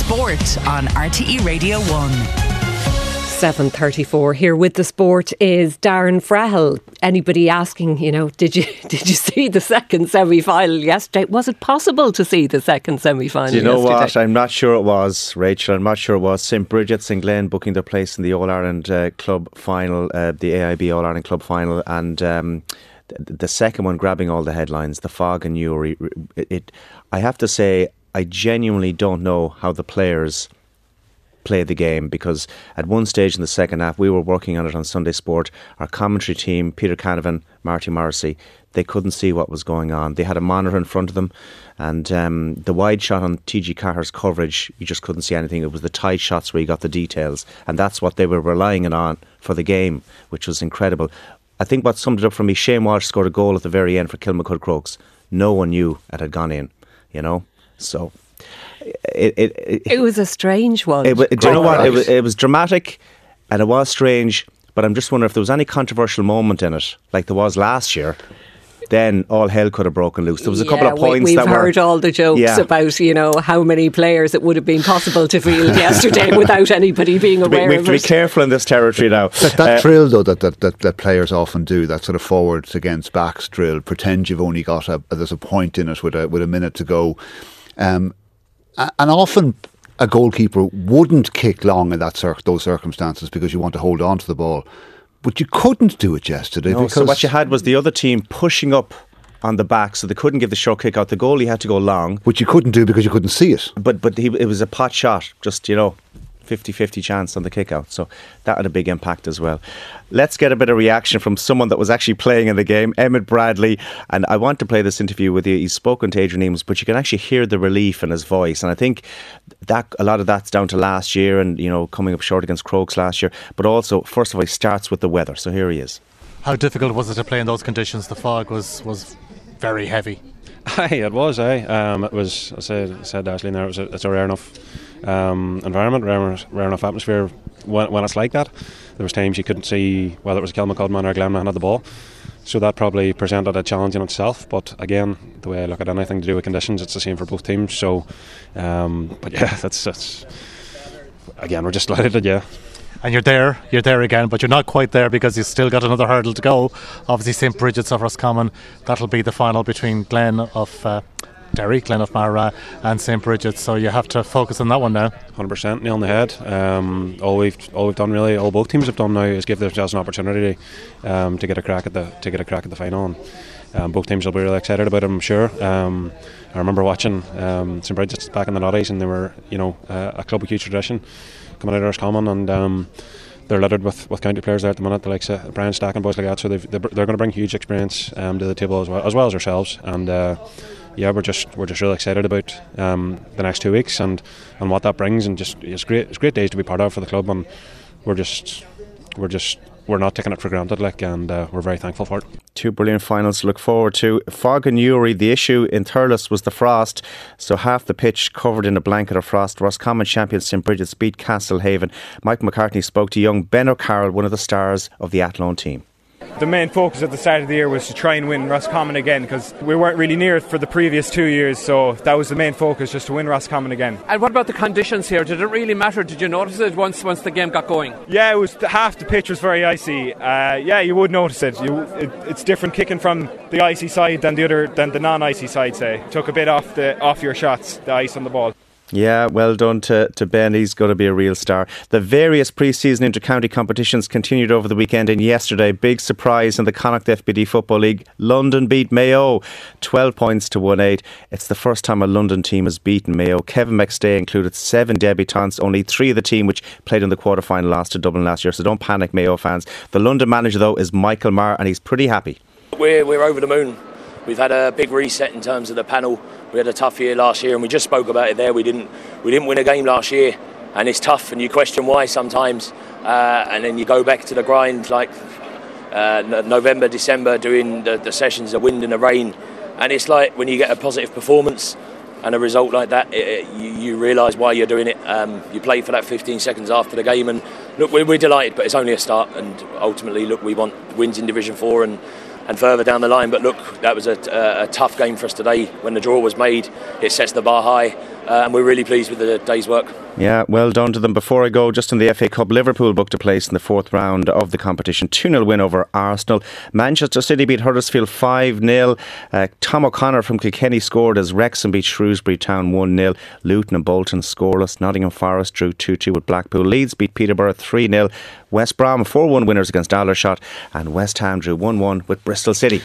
Sport on RTE Radio 1. 7:34 here with the sport is Darren Frehel. Anybody asking, did you see the second semi-final yesterday? Was it possible to see the second semi-final yesterday? Do you know what? I'm not sure it was, Rachel. I'm not sure it was. St Bridget's and Glen booking their place in the All-Ireland Club final, the AIB All-Ireland Club final, and the second one grabbing all the headlines, the Fog and Newry. I have to say, I genuinely don't know how the players play the game, because at one stage in the second half, we were working on it on Sunday Sport. Our commentary team, Peter Canavan, Marty Morrissey, they couldn't see what was going on. They had a monitor in front of them, and the wide shot on TG Carter's coverage, you just couldn't see anything. It was the tight shots where you got the details, and that's what they were relying on for the game, which was incredible. I think what summed it up for me, Shane Walsh scored a goal at the very end for Kilmacud Crokes. No one knew it had gone in, So it was a strange one. Do you know what? It was dramatic and it was strange, but I'm just wondering if there was any controversial moment in it, like there was last year, then all hell could have broken loose. There was a couple of points we've heard all the jokes about, how many players it would have been possible to field yesterday without anybody being aware of it. We have to be careful in this territory now. That drill, though, that players often do, that sort of forwards against backs drill, pretend you've only got there's a point in it with a minute to go. And often a goalkeeper wouldn't kick long in those circumstances because you want to hold on to the ball. But you couldn't do it yesterday. No, so what you had was the other team pushing up on the back, so they couldn't give the short kick out. The goalie had to go long. Which you couldn't do because you couldn't see it. But it was a pot shot, just, 50-50 chance on the kick out. So that had a big impact as well. Let's get a bit of reaction from someone that was actually playing in the game, Emmett Bradley. And I want to play this interview with you. He's spoken to Adrian Eames, but you can actually hear the relief in his voice. And I think that a lot of that's down to last year and, coming up short against Crokes last year. But also, first of all, he starts with the weather. So here he is. How difficult was it to play in those conditions? The fog was very heavy. Aye, it was. It was. I said Ashley there. It's a rare enough environment, rare enough atmosphere when it's like that. There was times you couldn't see whether it was Kilmacud man or Glenmahon had the ball, so that probably presented a challenge in itself. But again, the way I look at anything to do with conditions, it's the same for both teams. So, but yeah, that's again, we're just delighted, yeah. And you're there again, but you're not quite there because you've still got another hurdle to go. Obviously, St Bridget's of Roscommon, that'll be the final between Glen of Derry, Glen of Mara and St Bridget's, so you have to focus on that one now. 100%, nail on the head. All we've done really, all both teams have done now is give themselves an opportunity to get a crack at the final. And both teams will be really excited about it, I'm sure. I remember watching St Bridget's back in the 90s, and they were a club with huge tradition coming out of Roscommon, and they're littered with county players there at the minute, the likes of Brian Stack and boys like that. So they're going to bring huge experience to the table as well as ourselves. And we're just really excited about the next 2 weeks and what that brings. And just it's great days to be part of for the club. And we're not taking it for granted, and we're very thankful for it. Two brilliant finals to look forward to. Fog and Newry, the issue in Thurles was the frost, so half the pitch covered in a blanket of frost. Roscommon champions St Bridget's beat Castlehaven. Mike McCartney spoke to young Ben O'Carroll, one of the stars of the Athlone team. The main focus at the start of the year was to try and win Roscommon again, because we weren't really near it for the previous 2 years, so that was the main focus, just to win Roscommon again. And what about the conditions here? Did it really matter? Did you notice it once the game got going? Yeah, it was half the pitch was very icy. You would notice it. It's different kicking from the icy side than the non-icy side. Say, took a bit off your shots, the ice on the ball. Yeah, well done to Ben. He's going to be a real star. The various pre-season inter-county competitions continued over the weekend, and yesterday, big surprise in the Connacht FBD Football League. London beat Mayo 12 points to 1-8. It's the first time a London team has beaten Mayo. Kevin McStay included 7 debutants. Only 3 of the team which played in the quarter-final lost to Dublin last year, so don't panic, Mayo fans. The London manager, though, is Michael Marr, and he's pretty happy. We're over the moon. We've had a big reset in terms of the panel. We had a tough year last year, and we just spoke about it there. We didn't win a game last year, and it's tough, and you question why sometimes. And then you go back to the grind, like November, December, doing the sessions, the wind and the rain, and it's like when you get a positive performance and a result like that, you realise why you're doing it. You play for that 15 seconds after the game, and look, we're delighted, but it's only a start, and ultimately, look, we want wins in Division 4 and further down the line. But look, that was a tough game for us today. When the draw was made, it sets the bar high, and we're really pleased with the day's work. Yeah, well done to them. Before I go, just in the FA Cup, Liverpool booked a place in the fourth round of the competition. 2-0 win over Arsenal. Manchester City beat Huddersfield 5-0. Tom O'Connor from Kilkenny scored as Wrexham beat Shrewsbury Town 1-0. Luton and Bolton scoreless. Nottingham Forest drew 2-2 with Blackpool. Leeds beat Peterborough 3-0. West Brom 4-1 winners against Aldershot. And West Ham drew 1-1 with Bristol City.